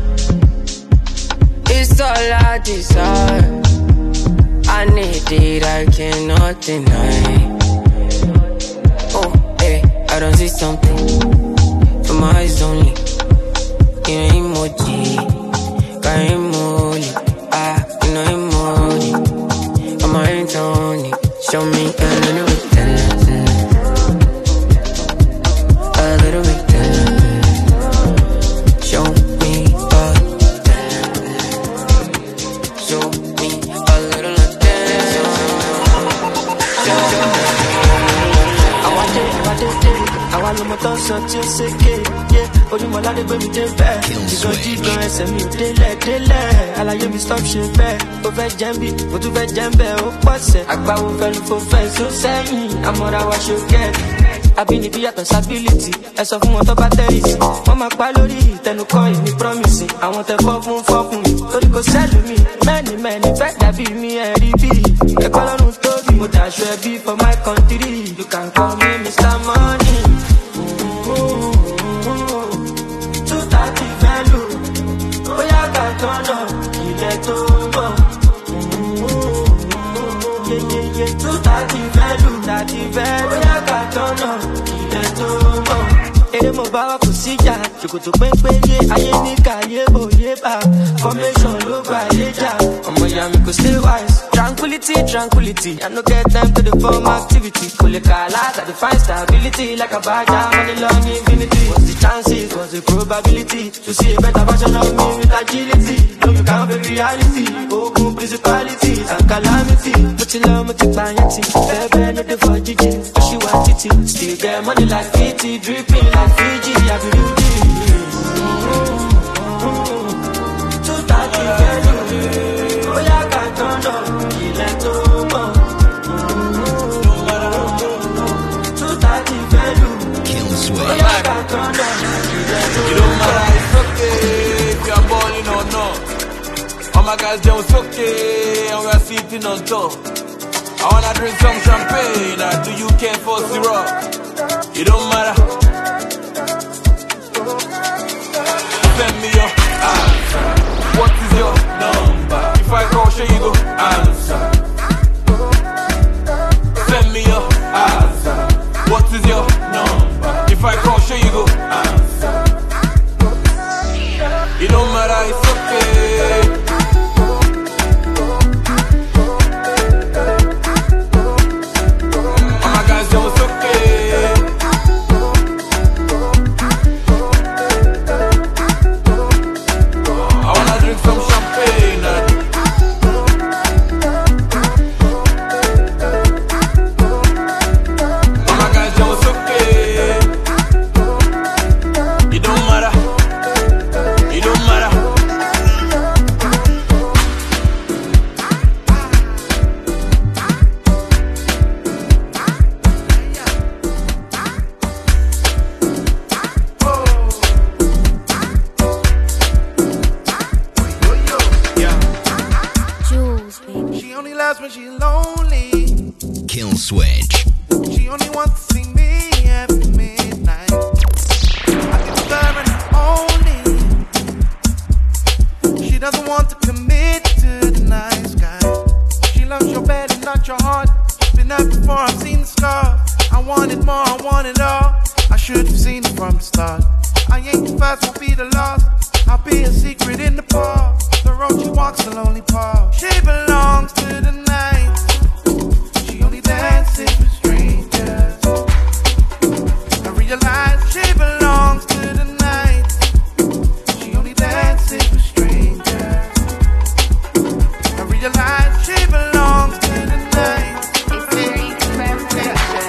It's all I desire. I need it, I cannot deny. Oh, hey, I don't see something from my eyes only. You know emoji, got emoji. Ah, you know emoji. I'm my hands on it. Show me a little bit attention, a little bit attention. Show me a, show me a little. I want no more so sick, yeah. Only my lady baby dey fair. Jigan jigan ẹsẹ̀ mi ò délẹ̀ délẹ̀. Àlàyé mi stop ṣe bẹ́ẹ̀. Ó fẹ́ jẹ́ǹbì, mo tún fẹ́ jẹ́ǹbẹ̀. Ó pọ̀sẹ̀, àgbáwo fẹ́nu fò fẹ́ so sẹ́yìn. Àmọ́ra wa ṣo kẹ́. Àbínibí yàtọ̀ sábílítì. Ẹ sọ fún wọn tó bá tẹ́rì sí. Wọ́n máa pa lórí ìtẹnukọ́ ìní promising. Àwọn tẹ fọ́ fún fọ́kùn mi. Torí kò sẹ́lù mi. Mẹ́ni mẹ́ni fẹ́ dàbí mi ẹ̀rí bí. Ẹ̀kọ́ lọ́run tóbi. Mo dàṣọ ẹbí for my country. You can call me Mister Money. Two thirty value. Bóyá ká tọ́nà ilẹ̀ tó ń bọ̀. Yeyeye two thirty value. Thirty value. Bóyá ká tọ́nà ilẹ̀ tó ń bọ̀. Èrè mo bá wa kò síjà. Ṣòkòtò pépéyé ayé ní kàyé òye bá. Formation ló gbà yé jà. Ọmọ ìyá mi kò stay wise. Tranquility, tranquility. I no get time to the form activity. Kolekala, I define stability like a badger, money long infinity. What's the chances? What's the probability to see a better version of me with agility? No, you can't be reality. Open principalities and calamity. But you love me to buy it. Baby, no the for Gigi. But she want it. Still get money like Fiji, dripping like Fiji. I be beauty. Two thirty value. Oh yeah, can't turn on. Let go. You don't matter, it's okay if you're balling or not. All my guys, they was okay, and we're sitting on top. I wanna drink some champagne, or do you care for syrup? It don't matter. Send me your answer. What is your number? If I call when she's lonely. Kill switch. She only wants to see me every midnight. I give her and only. She doesn't want to commit to the nice guy. She loves your bed and not your heart. Been there before, I've seen the scars. I want it more, I want it all. I should have seen it from the start. I ain't the first, won't be the last. I'll be a secret in the bar. The road she walks, the lonely path. She belongs to the night. She only dances with strangers. I realize she belongs to the night. She only dances with strangers. I realize she belongs to the night. It's very expensive.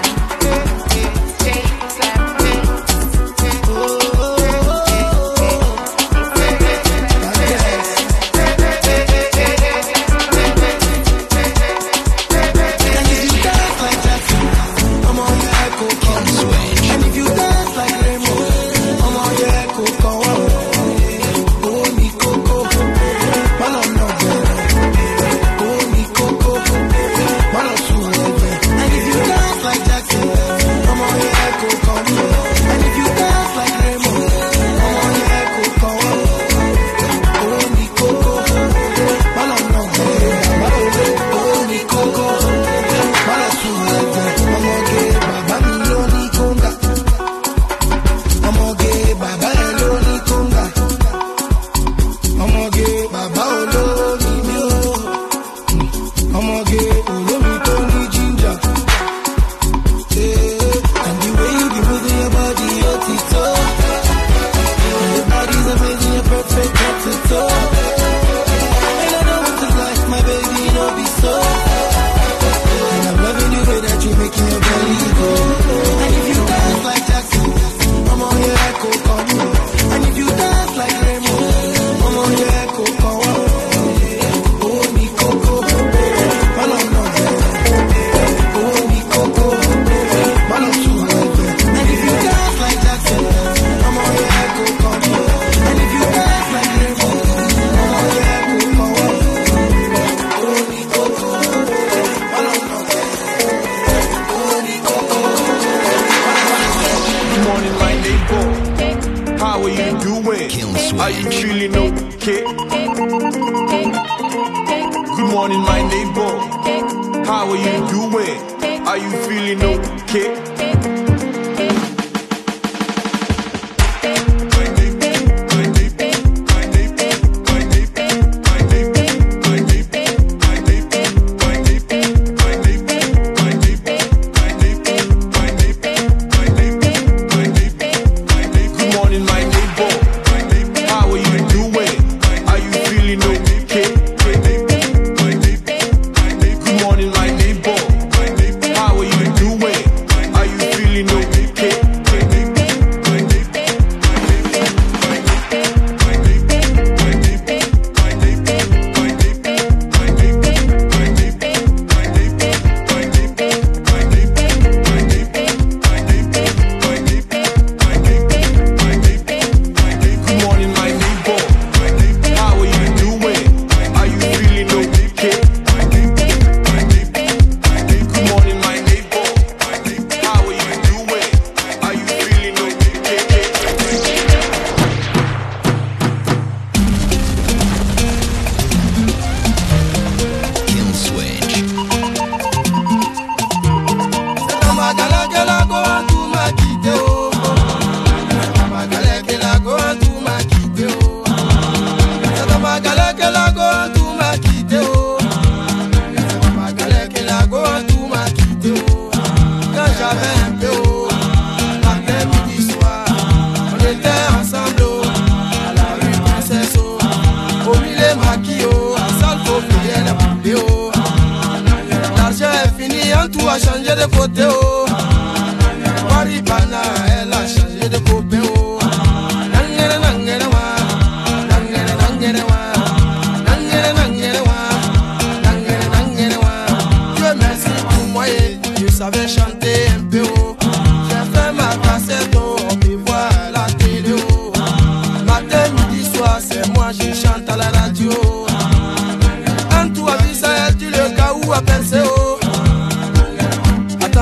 Moi je chante à la radio. En toi, Israël, tu le cas où appelle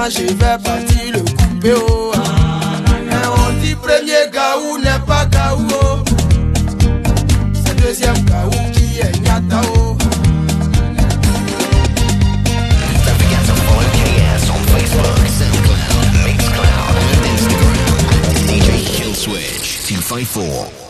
maintenant je vais partir le couper oh. Et on dit premier gaou n'est pas gaou oh. C'est deuxième gaou qui est nyata oh. Don't forget to follow K S on Facebook, SoundCloud, Mixcloud, and Instagram at D J Killswitch two five four.